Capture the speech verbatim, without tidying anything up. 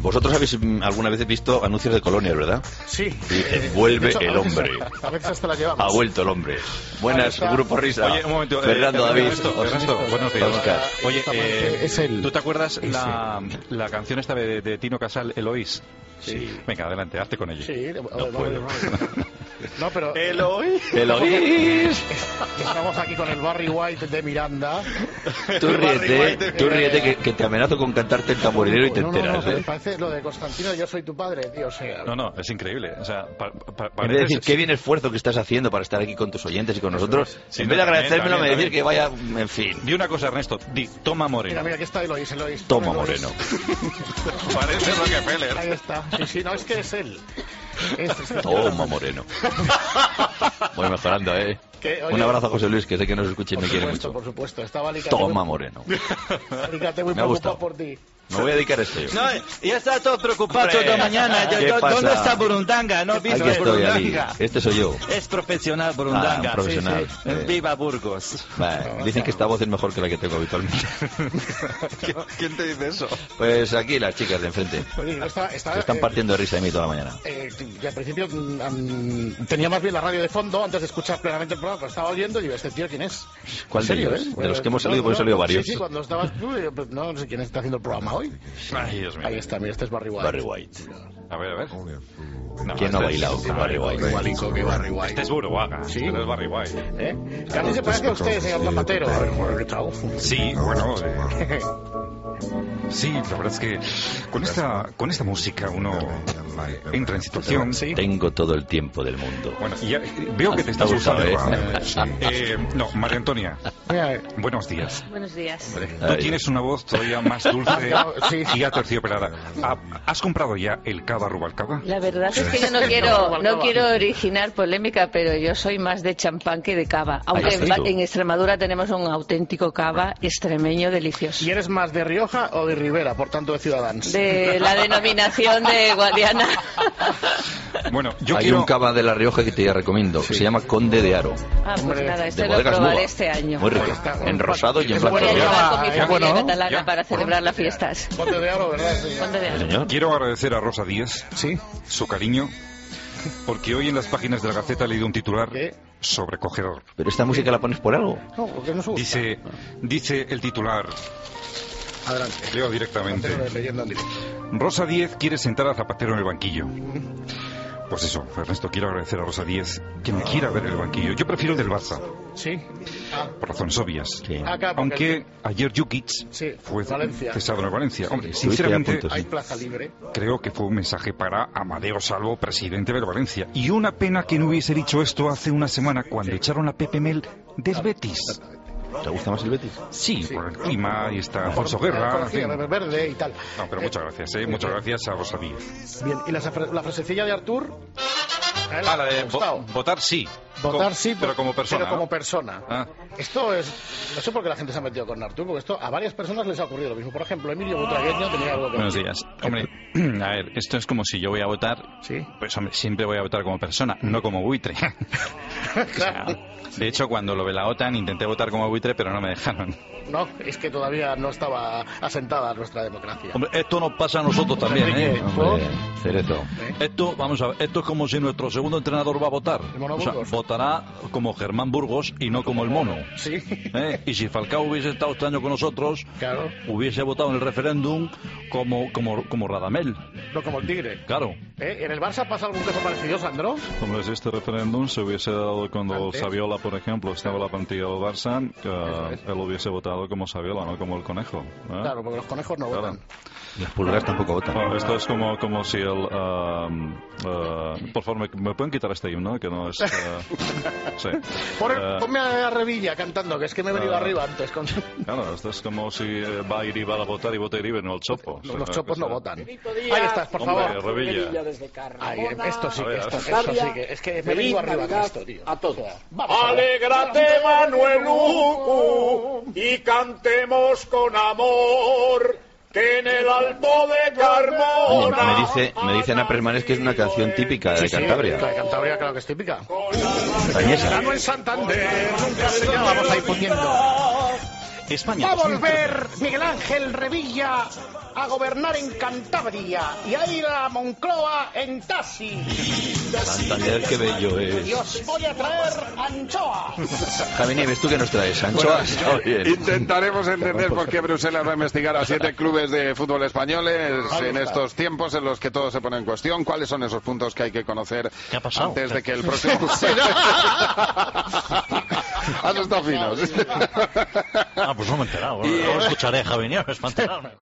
Vosotros habéis alguna vez visto anuncios de colonias, ¿verdad? Sí. Dice, vuelve hecho, el a veces, hombre. A veces hasta la llevamos. Ha vuelto el hombre. Buenas, Grupo Risa. Oye, un momento. Fernando, eh, David. Ernesto, Ernesto, buenos días. Oscar. Oye, eh, Es él. ¿tú te acuerdas la, la canción esta de, de Tino Casal, Eloís? Sí. Venga, adelante, hazte con ella. Sí, No no, puedo. no, pero Eloís. Eloís. estamos aquí con el Barry White de Miranda. Tú ríete, tú ríete que, que te amenazo con cantarte el tamborilero y te No, no, no, enteras, pero ¿eh? parece lo de Constantino, yo soy tu padre, tío, o sea... No, no, es increíble. O sea, pa, pa, En vez de decir pareces- qué bien esfuerzo que estás haciendo para estar aquí con tus oyentes y con nosotros, Sí, en no, vez de también, agradecérmelo también, me decir también. que vaya, en fin. Di una cosa, Ernesto. Di, toma Mira, Moreno. mira, aquí está Eloís, Eloís. Toma Eloís. Moreno. Parece Rockefeller. Ahí está. Sí, sí, no, es que es él. Es, es que- Toma Moreno. Voy mejorando, ¿eh? Que, oye, Un abrazo a José Luis, que sé que nos escucha y Por me quiere supuesto, mucho. por supuesto. Estaba Alicate Toma muy, Moreno. Alicate muy Me ha preocupado gustado. por ti. Me voy a dedicar a esto yo. No, ya está todo preocupado Hombre, toda mañana. Yo- ¿qué yo- pasa? ¿Dónde está Burundanga? No, Aquí viva estoy, Ali. Burundanga. Este soy yo. Es profesional Ah, Burundanga. un profesional. Sí, sí. Eh. Viva Burgos. Vale, dicen que esta voz es mejor que la que tengo habitualmente. ¿Quién te dice eso? Pues aquí las chicas de enfrente. Oye, yo estaba, estaba, Se están eh, partiendo de risa de mí toda la mañana. Eh, que al principio mm, mm, tenía más bien la radio de fondo antes de escuchar plenamente el programa, pero estaba oyendo y digo, ¿este tío quién es? ¿Cuál ¿En de serio, ellos? eh? De los que hemos No, salido, porque no, he salido no, varios. Sí, sí, cuando estabas tú, digo, pues, no, no sé quién está haciendo el programa hoy. Ay, Dios mío. Ahí está, mira, este es Barry White. Barry White. A ver, a ver. No, ¿Quién no ha este es- bailado con Barry White? Igualico que Barry White. Este es Buruaga. Sí. Este es Barry White. ¿Eh? Casi se parece a usted, señor Zapatero. A ver, bueno, ¿qué tal? Sí, bueno. eh, sí, la verdad es que con esta, con esta música uno entra en situación. Sí. Tengo todo el tiempo del mundo. Bueno, y ya, eh, veo que te estás Te ha usando. gustado, ¿eh? Eh, no, María Antonia, Mira, eh, buenos días. Buenos días. Tú Ay. tienes una voz todavía más dulce Sí. y aterciopelada. Ah, ¿Has comprado ya el cava Rubalcaba? La verdad es que yo no quiero, no quiero originar polémica, pero yo soy más de champán que de cava. Aunque Ahí en, estás tú. en Extremadura tenemos un auténtico cava extremeño delicioso. ¿y eres más de Rioja o de Rivera, por tanto de Ciudadanos? De la denominación de Guadiana. Bueno, yo Hay quiero... un cava de La Rioja que te recomiendo. Se llama Conde de Aro. Ah, pues Hombre, nada, De este lo bodegas probaré Nuba. este año. Muy rico. Está- En rosado y en Es blanco. Voy a bueno, llevar con mi ya, familia bueno, ¿no? catalana Ya. para celebrar las fiestas. Conde de Aro, ¿verdad? Sí. Conde de Sí, Aro. señor. Quiero agradecer a Rosa Díez Sí. su cariño, porque hoy en las páginas de la Gaceta he leído un titular ¿Qué? sobrecogedor. Pero esta música la pones por algo. No, porque no se gusta. Dice, dice el titular, Adelante. leo directamente. Zapatero leyendo en directo. Rosa Díez quiere sentar a Zapatero en el banquillo. Pues eso, Ernesto, quiero agradecer a Rosa Díez que me quiera ver en el banquillo. Yo prefiero el del Barça, Sí. Ah, por razones obvias. Sí. acá, porque Aunque ayer Jukic Sí, fue Valencia. cesado en el Valencia. Hombre, Estuviste a sinceramente, punto, sí. hay plaza libre. creo que fue un mensaje para Amadeo Salvo, presidente del Valencia. Y una pena que no hubiese dicho esto hace una semana cuando echaron a Pepe Mel del Betis. ¿Te gusta más el Betis? Sí, Sí. por el clima y está Alfonso Por- Guerra. en ecología, fin. verde y tal. No, pero Eh, muchas gracias, ¿eh? Muchas gracias a Rosa Díez. Bien, ¿y la, fra- la frasecilla de Artur? ¿A él Ah, le la de ha gustado? vo- votar sí. Votar Co- sí, pero como persona. Pero como ¿no? persona. Ah. Esto es... No sé por qué la gente se ha metido con Artur, porque esto a varias personas les ha ocurrido lo mismo. Por ejemplo, Emilio Butragueño tenía algo que... Buenos días. Hombre, a ver, esto es como si yo voy a votar. Sí. Pues hombre, siempre voy a votar como persona, no como buitre. Claro. De hecho, cuando lo de la OTAN intenté votar como buitre, pero no me dejaron. No, es que todavía no estaba asentada nuestra democracia. Hombre, esto nos pasa a nosotros también, Enrique, ¿eh? ¿por? Hombre, Cerezo. Esto, vamos a ver, esto es como si nuestro segundo entrenador va a votar. ¿El Mono O sea, Burgos? votará como Germán Burgos y no como el mono. Sí. ¿eh? Y si Falcao hubiese estado este año con nosotros, Claro. hubiese votado en el referéndum como, como, como Radamel. No como el tigre. Claro. ¿Eh? ¿En el Barça pasa algún caso parecido, Sandro? Hombre, si este referéndum se hubiese dado cuando Antes. Saviola, por ejemplo, estaba en la plantilla del Barça, que Eso es. él hubiese votado como Saviola, no como el conejo. ¿eh? Claro, porque los conejos no Claro. votan. Las pulgas tampoco votan. Bueno, esto es como, como si el... um, uh, por favor, ¿me, me pueden quitar este himno? Que no es... uh, sí. Por- Eh, Ponme a Revilla cantando, que es que me he venido Ah. arriba antes. Con... Claro, esto es como si eh, va a ir y va a votar y vota Iribe, no el Chopo. Los, O los sea, chopos que no sea- votan. Ahí estás, por Hombre, favor. Revilla. Ay, esto sí, A ver, esto, a ver. esto sí que... Es que me he venido arriba con esto, tío. a todos. Vamos a ver. Alégrate, Manuel, y cantemos con amor, que en el Alto de Oye, Carmona... me dice, me dice Ana Presmanes que es una canción típica de Sí, sí, Cantabria. la de Cantabria, claro que es típica. Cañesa. Ganó en Santander, nunca se ya vamos a ir poniendo. España Va a dos mil trece. volver Miguel Ángel Revilla a gobernar en Cantabria y a ir a Moncloa en taxi. Santander, qué bello es. Y os voy a traer anchoa. Javi Nieves, ¿tú qué nos traes? ¿Anchoas? Bueno, Oh, bien. intentaremos entender por qué Bruselas va a investigar a siete clubes de fútbol españoles en estos tiempos en los que todo se pone en cuestión. ¿Cuáles son esos puntos que hay que conocer ¿Qué ha pasado? antes de que el próximo... Has estado finos. Ah, pues no me he enterado. Ahora escucharé a Javi Nieves para enterarme.